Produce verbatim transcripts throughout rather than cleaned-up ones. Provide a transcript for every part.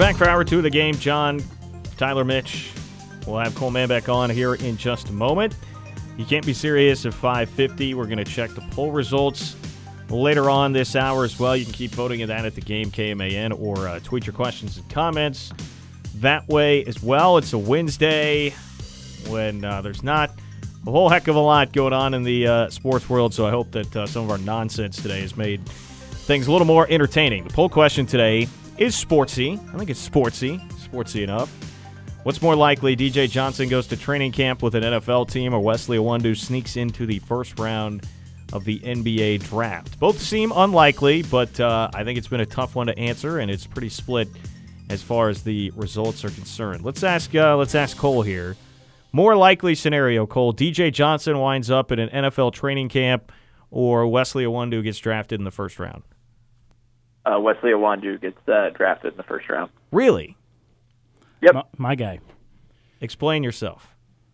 back for hour two of the game. John, Tyler, Mitch. We'll have Cole Manbeck on here in just a moment. You can't be serious at five fifty. We're going to check the poll results later on this hour as well. You can keep voting in that at the game, K M A N, or uh, tweet your questions and comments that way as well. It's a Wednesday when uh, there's not a whole heck of a lot going on in the uh, sports world, so I hope that uh, some of our nonsense today has made things a little more entertaining. The poll question today is sportsy. I think it's sportsy, sportsy enough. What's more likely, D J Johnson goes to training camp with an N F L team, or Wesley Iwundu sneaks into the first round of the N B A draft? Both seem unlikely, but uh, I think it's been a tough one to answer, and it's pretty split as far as the results are concerned. Let's ask, uh, let's ask Cole here. More likely scenario, Cole, D J Johnson winds up at an N F L training camp, or Wesley Iwundu gets drafted in the first round? Uh, Wesley Iwundu gets uh, drafted in the first round. Really? Yep. My, my guy. Explain yourself.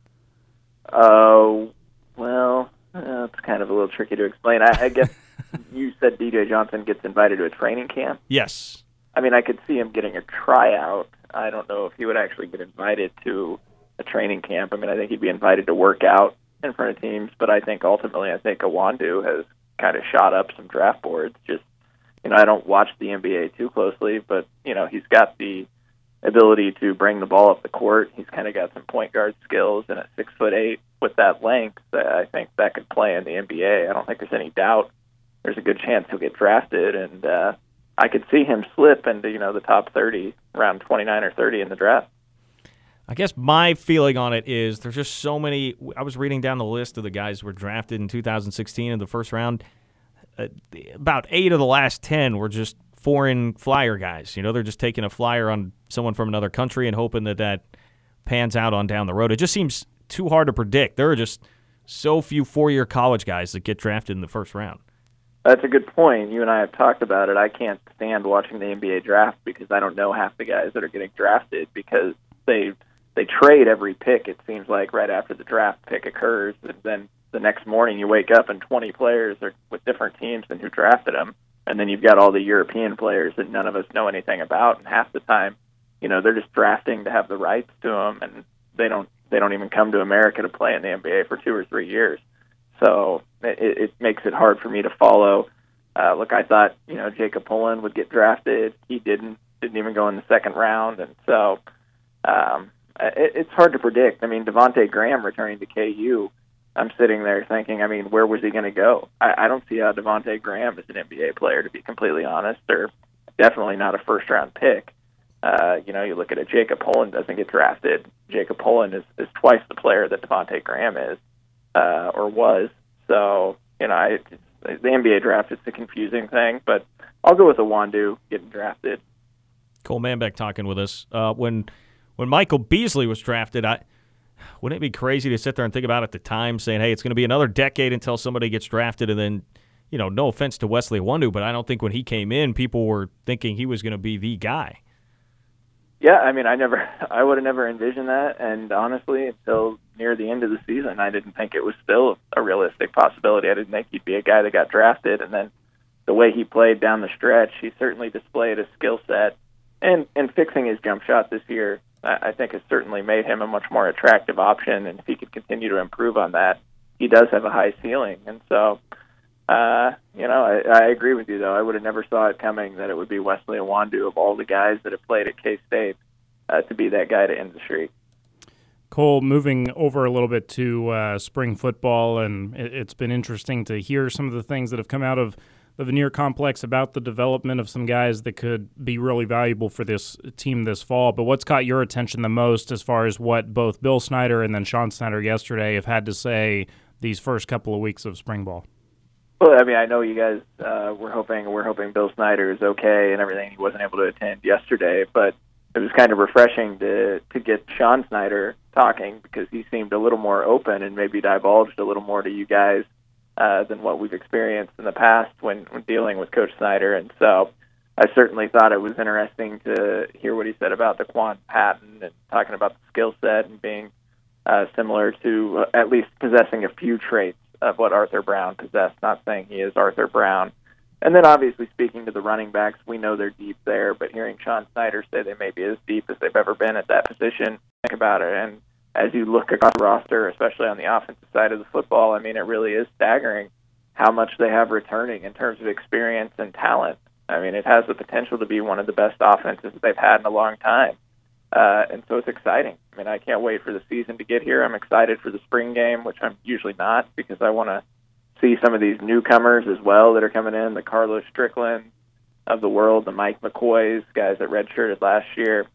Oh, uh, well, uh, it's kind of a little tricky to explain. I, I guess you said D J Johnson gets invited to a training camp? Yes. I mean, I could see him getting a tryout. I don't know if he would actually get invited to a training camp. I mean, I think he'd be invited to work out in front of teams, but I think ultimately I think Iwundu has kind of shot up some draft boards. Just, you know, I don't watch the N B A too closely, but, you know, he's got the ability to bring the ball up the court. He's kind of got some point guard skills, and at six foot eight with that length, I think that could play in the N B A. I don't think there's any doubt. There's a good chance he'll get drafted, and uh, I could see him slip into, you know, the top thirty, around twenty-nine or thirty in the draft. I guess my feeling on it is there's just so many. I was reading down the list of the guys who were drafted in two thousand sixteen in the first round. Uh, about eight of the last ten were just foreign flyer guys. You know, they're just taking a flyer on someone from another country and hoping that that pans out on down the road. It just seems too hard to predict. There are just so few four-year college guys that get drafted in the first round. That's a good point. You and I have talked about it. I can't stand watching the N B A draft because I don't know half the guys that are getting drafted because they they trade every pick, it seems like, right after the draft pick occurs. And then the next morning you wake up and twenty players are with different teams than who drafted them. And then you've got all the European players that none of us know anything about. And half the time, you know, they're just drafting to have the rights to them, and they don't they don't even come to America to play in the N B A for two or three years. So it, it makes it hard for me to follow. Uh, look, I thought, you know, Jacob Pullen would get drafted. He didn't, didn't even go in the second round. And so um, it, it's hard to predict. I mean, Devontae Graham returning to K U, I'm sitting there thinking, I mean, where was he going to go? I, I don't see how Devontae Graham is an N B A player, to be completely honest, or definitely not a first-round pick. Uh, you know, you look at it, Jacob Pullen doesn't get drafted. Jacob Pullen is, is twice the player that Devontae Graham is, uh, or was. So, you know, I, the N B A draft is a confusing thing, but I'll go with Iwundu getting drafted. Cole Manbeck talking with us. Uh, when when Michael Beasley was drafted, I wouldn't it be crazy to sit there and think about at the time saying, hey, it's going to be another decade until somebody gets drafted, and then, you know, no offense to Wesley Iwundu, but I don't think when he came in, people were thinking he was going to be the guy. Yeah, I mean, I never, I would have never envisioned that, and honestly, until near the end of the season, I didn't think it was still a realistic possibility. I didn't think he'd be a guy that got drafted, and then the way he played down the stretch, he certainly displayed a skill set, and, and fixing his jump shot this year, I think has certainly made him a much more attractive option, and if he could continue to improve on that, he does have a high ceiling. And so, uh, you know, I, I agree with you, though. I would have never saw it coming that it would be Wesley Iwundu of all the guys that have played at K-State uh, to be that guy to end the streak. Cole, moving over a little bit to uh, spring football, and it, it's been interesting to hear some of the things that have come out of the Vanier Complex about the development of some guys that could be really valuable for this team this fall. But what's caught your attention the most as far as what both Bill Snyder and then Sean Snyder yesterday have had to say these first couple of weeks of spring ball? Well, I mean, I know you guys uh, were hoping we're hoping Bill Snyder is okay and everything. He wasn't able to attend yesterday, but it was kind of refreshing to to get Sean Snyder talking because he seemed a little more open and maybe divulged a little more to you guys Uh, than what we've experienced in the past when, when dealing with Coach Snyder. And so I certainly thought it was interesting to hear what he said about the Quan Patton and talking about the skill set and being uh, similar to uh, at least possessing a few traits of what Arthur Brown possessed, not saying he is Arthur Brown. And then obviously speaking to the running backs, we know they're deep there, but hearing Sean Snyder say they may be as deep as they've ever been at that position, think about it. And as you look across the roster, especially on the offensive side of the football, I mean, it really is staggering how much they have returning in terms of experience and talent. I mean, it has the potential to be one of the best offenses that they've had in a long time. Uh, and so it's exciting. I mean, I can't wait for the season to get here. I'm excited for the spring game, which I'm usually not, because I want to see some of these newcomers as well that are coming in, the Carlos Strickland of the world, the Mike McCoys, guys that redshirted last year.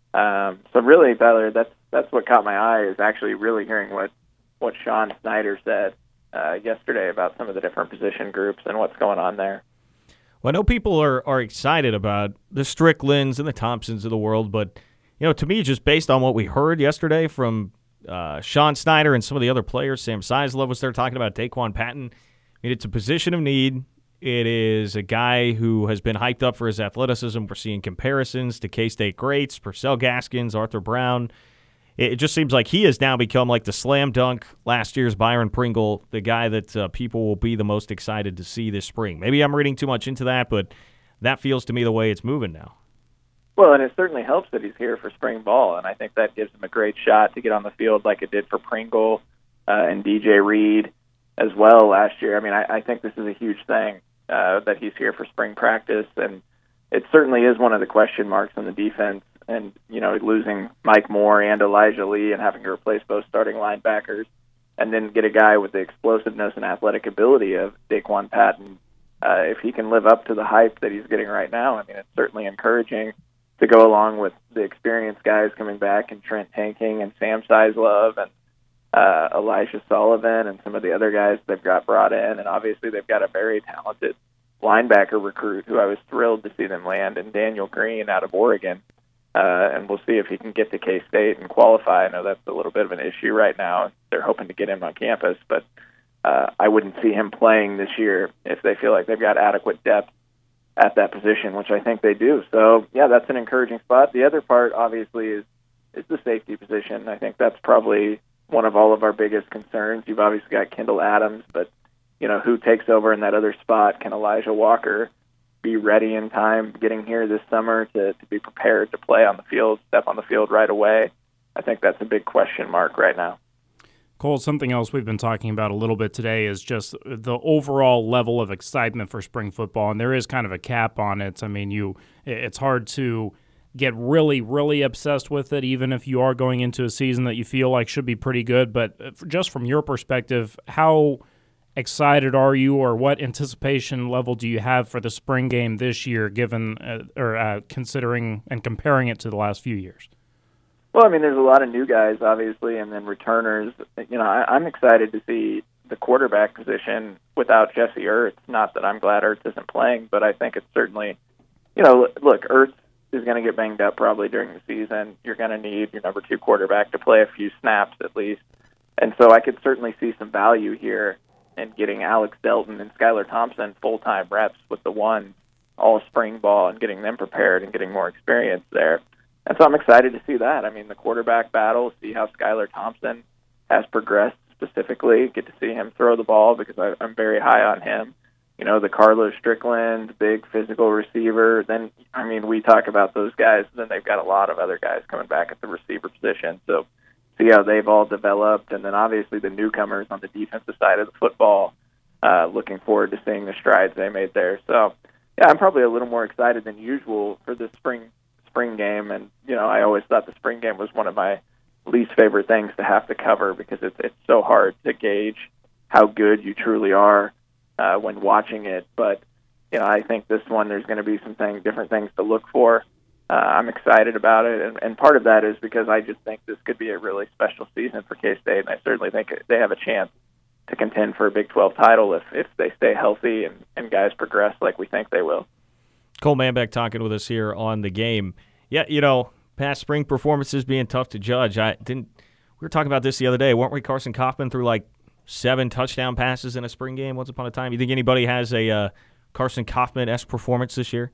Um, so really, Tyler, that's that's what caught my eye, is actually really hearing what, what Sean Snyder said uh, yesterday about some of the different position groups and what's going on there. Well, I know people are, are excited about the Stricklands and the Thompsons of the world, but you know, to me, just based on what we heard yesterday from uh, Sean Snyder and some of the other players, Sam Sizlove was there talking about Daquan Patton. I mean, it's a position of need. It is a guy who has been hyped up for his athleticism. We're seeing comparisons to K-State greats, Purcell Gaskins, Arthur Brown. It just seems like he has now become like the slam dunk last year's Byron Pringle, the guy that uh, people will be the most excited to see this spring. Maybe I'm reading too much into that, but that feels to me the way it's moving now. Well, and it certainly helps that he's here for spring ball, and I think that gives him a great shot to get on the field like it did for Pringle uh, and D J Reed as well last year. I mean, I, I think this is a huge thing uh, that he's here for spring practice, and it certainly is one of the question marks on the defense. And, you know, losing Mike Moore and Elijah Lee and having to replace both starting linebackers, and then get a guy with the explosiveness and athletic ability of Daquan Patton. Uh, if he can live up to the hype that he's getting right now, I mean, it's certainly encouraging to go along with the experienced guys coming back, and Trent Tanking and Sam Sizlove and uh, Elijah Sullivan and some of the other guys they've got brought in. And obviously they've got a very talented linebacker recruit who I was thrilled to see them land in Daniel Green out of Oregon. Uh, and we'll see if he can get to K-State and qualify. I know that's a little bit of an issue right now. They're hoping to get him on campus, but uh, I wouldn't see him playing this year if they feel like they've got adequate depth at that position, which I think they do. So, yeah, that's an encouraging spot. The other part, obviously, is is the safety position. I think that's probably one of all of our biggest concerns. You've obviously got Kendall Adams, but, you know, who takes over in that other spot? Can Elijah Walker be ready in time getting here this summer to, to be prepared to play on the field, step on the field right away? I think that's a big question mark right now. Cole, something else we've been talking about a little bit today is just the overall level of excitement for spring football, and there is kind of a cap on it. I mean, you it's hard to get really, really obsessed with it, even if you are going into a season that you feel like should be pretty good. But just from your perspective, how excited are you, or what anticipation level do you have for the spring game this year, given uh, or uh, considering and comparing it to the last few years? Well, I mean, there's a lot of new guys, obviously, and then returners. You know, I, I'm excited to see the quarterback position without Jesse Ertz. Not that I'm glad Ertz isn't playing, but I think it's certainly, you know, look, Ertz is going to get banged up probably during the season. You're going to need your number two quarterback to play a few snaps at least. And so I could certainly see some value here in getting Alex Delton and Skylar Thompson full-time reps with the one all spring ball and getting them prepared and getting more experience there. And so I'm excited to see that. I mean, the quarterback battle, see how Skylar Thompson has progressed specifically, get to see him throw the ball because I, I'm very high on him. You know, the Carlos Strickland, big physical receiver. Then, I mean, we talk about those guys, then they've got a lot of other guys coming back at the receiver position. So see how they've all developed. And then obviously the newcomers on the defensive side of the football, uh, looking forward to seeing the strides they made there. So, yeah, I'm probably a little more excited than usual for this spring spring game. And, you know, I always thought the spring game was one of my least favorite things to have to cover because it's, it's so hard to gauge how good you truly are uh, when watching it. But, you know, I think this one there's going to be some thing, different things to look for. Uh, I'm excited about it, and, and part of that is because I just think this could be a really special season for K-State, and I certainly think they have a chance to contend for a Big twelve title if, if they stay healthy and, and guys progress like we think they will. Cole Manbeck talking with us here on The Game. Yeah, you know, past spring performances being tough to judge. I didn't. We were talking about this the other day, weren't we? Carson Kaufman threw like seven touchdown passes in a spring game once upon a time. You think anybody has a uh, Carson Kaufman-esque performance this year?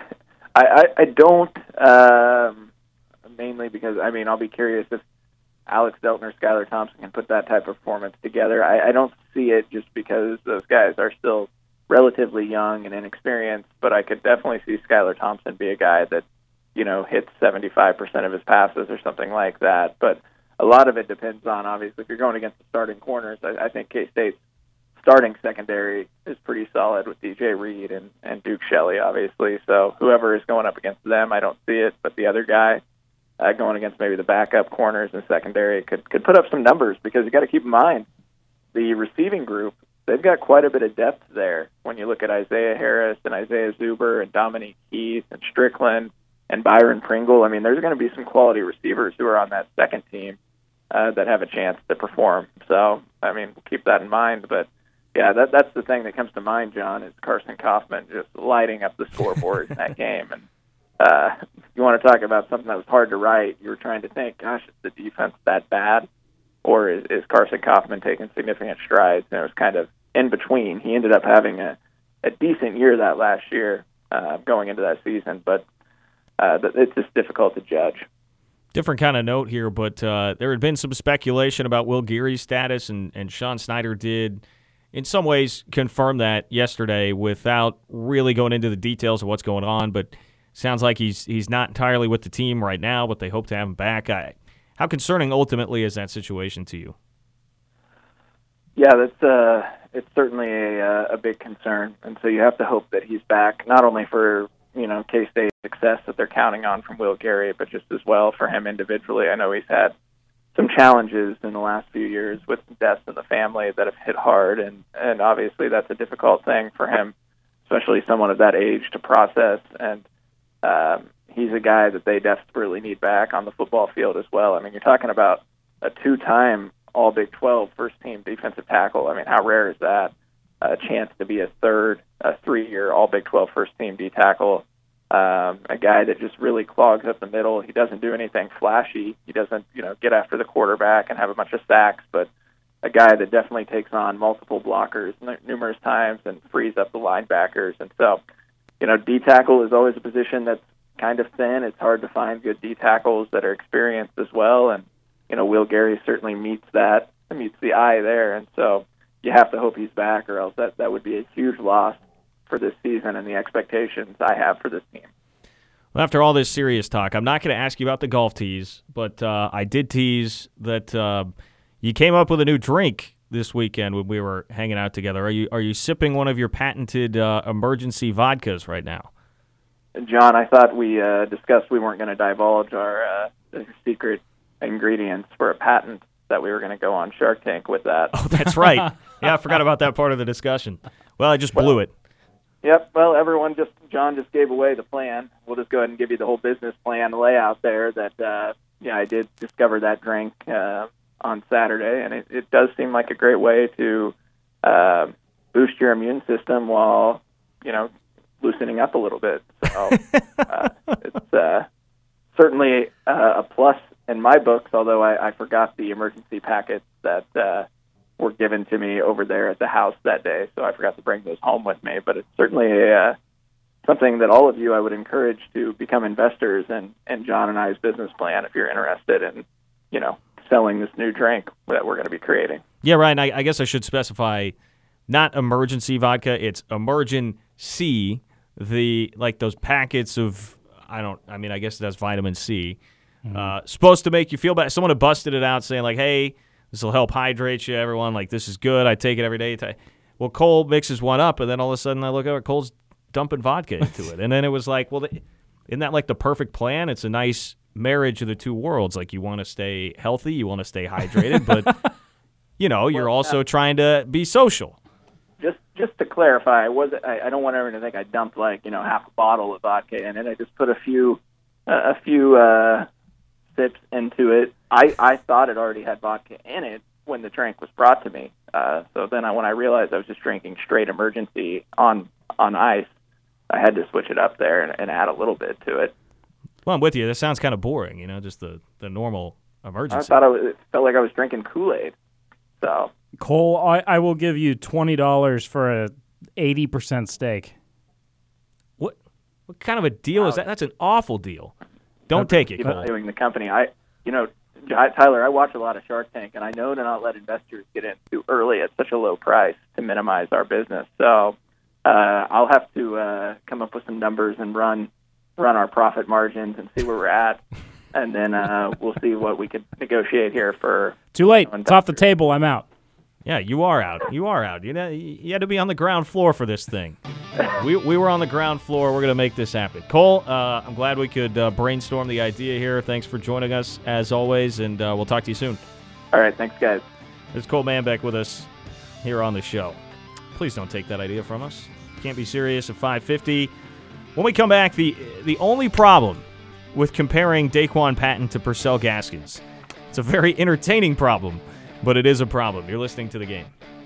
I, I, I don't, um, mainly because, I mean, I'll be curious if Alex Delton or Skylar Thompson can put that type of performance together. I, I don't see it just because those guys are still relatively young and inexperienced, but I could definitely see Skylar Thompson be a guy that, you know, hits seventy-five percent of his passes or something like that. But a lot of it depends on, obviously, if you're going against the starting corners. I, I think K-State's starting secondary is pretty solid with D J Reed and, and Duke Shelley, obviously. So whoever is going up against them, I don't see it. But the other guy uh, going against maybe the backup corners in secondary could, could put up some numbers, because you got to keep in mind the receiving group, they've got quite a bit of depth there when you look at Isaiah Harris and Isaiah Zuber and Dominique Keith and Strickland and Byron Pringle. I mean, there's going to be some quality receivers who are on that second team uh, that have a chance to perform. So, I mean, we'll keep that in mind. But, yeah, that that's the thing that comes to mind, John, is Carson Kaufman just lighting up the scoreboard in that game. And uh, you want to talk about something that was hard to write, you were trying to think, gosh, is the defense that bad? Or is, is Carson Kaufman taking significant strides? And it was kind of in between. He ended up having a, a decent year that last year uh, going into that season, but uh, it's just difficult to judge. Different kind of note here, but uh, there had been some speculation about Will Geary's status, and, and Sean Snyder did, in some ways, confirm that yesterday without really going into the details of what's going on, but sounds like he's he's not entirely with the team right now, but they hope to have him back. I, how concerning ultimately is that situation to you? Yeah, that's uh, it's certainly a, a big concern, and so you have to hope that he's back, not only for you know K-State success that they're counting on from Will Geary, but just as well for him individually. I know he's had some challenges in the last few years with deaths in the family that have hit hard, and, and obviously that's a difficult thing for him, especially someone of that age, to process. And um, he's a guy that they desperately need back on the football field as well. I mean, you're talking about a two-time All Big twelve first-team defensive tackle. I mean, how rare is that? A chance to be a third, a three-year All Big twelve first-team D tackle. Um, a guy that just really clogs up the middle. He doesn't do anything flashy. He doesn't, you know, get after the quarterback and have a bunch of sacks, but a guy that definitely takes on multiple blockers n- numerous times and frees up the linebackers. And so, you know, D tackle is always a position that's kind of thin. It's hard to find good D tackles that are experienced as well. And, you know, Will Geary certainly meets that, meets the eye there. And so you have to hope he's back, or else that, that would be a huge loss for this season and the expectations I have for this team. Well, after all this serious talk, I'm not going to ask you about the golf tees, but uh, I did tease that uh, you came up with a new drink this weekend when we were hanging out together. Are you are you sipping one of your patented uh, emergency vodkas right now? John, I thought we uh, discussed we weren't going to divulge our uh, secret ingredients for a patent, that we were going to go on Shark Tank with that. Oh, that's right. Yeah, I forgot about that part of the discussion. Well, I just blew well, it. Yep. Well, everyone just John just gave away the plan. We'll just go ahead and give you the whole business plan layout there. That uh, yeah, I did discover that drink uh, on Saturday, and it, it does seem like a great way to uh, boost your immune system while you know loosening up a little bit. So uh, it's uh, certainly uh, a plus in my books. Although I, I forgot the emergency packets that. Uh, were given to me over there at the house that day, so I forgot to bring those home with me. But it's certainly a, uh, something that all of you I would encourage to become investors in, in John and I's business plan if you're interested in, you know, selling this new drink that we're going to be creating. Yeah, Ryan, I, I guess I should specify not emergency vodka, it's Emergen-C, the, like those packets of, I don't, I mean, I guess it has vitamin C. Mm-hmm. Uh, supposed to make you feel better. Someone had busted it out saying like, hey, this will help hydrate you, everyone. Like, this is good. I take it every day. Well, Cole mixes one up, and then all of a sudden I look over, Cole's dumping vodka into it. And then it was like, well, isn't that like the perfect plan? It's a nice marriage of the two worlds. Like, you want to stay healthy, you want to stay hydrated, but, you know, you're well, also uh, trying to be social. Just just to clarify, I, was, I, I don't want everyone to think I dumped, like, you know, half a bottle of vodka in it. I just put a few, uh, a few uh, sips into it. I, I thought it already had vodka in it when the drink was brought to me. Uh, so then I, when I realized I was just drinking straight Emergen-C on on ice, I had to switch it up there and, and add a little bit to it. Well, I'm with you. That sounds kind of boring, you know, just the, the normal Emergen-C. I thought I was, it felt like I was drinking Kool-Aid. So Cole, I, I will give you twenty dollars for a eighty percent stake. What what kind of a deal wow. is that? That's an awful deal. Don't okay. take it, Cole. Doing the company. I, you know, Tyler, I watch a lot of Shark Tank, and I know to not let investors get in too early at such a low price to minimize our business. So uh, uh, I'll have to uh, come up with some numbers and run run our profit margins and see where we're at, and then uh, we'll see what we could negotiate here for. Too late. You know, it's off the table. I'm out. Yeah, you are out. You are out. You know, you had to be on the ground floor for this thing. we we were on the ground floor. We're going to make this happen. Cole, uh, I'm glad we could uh, brainstorm the idea here. Thanks for joining us, as always, and uh, we'll talk to you soon. All right, thanks, guys. There's Cole Manbeck with us here on the show. Please don't take that idea from us. Can't be serious at five fifty. When we come back, the the only problem with comparing Daquan Patton to Purcell Gaskins, it's a very entertaining problem, but it is a problem. You're listening to The Game.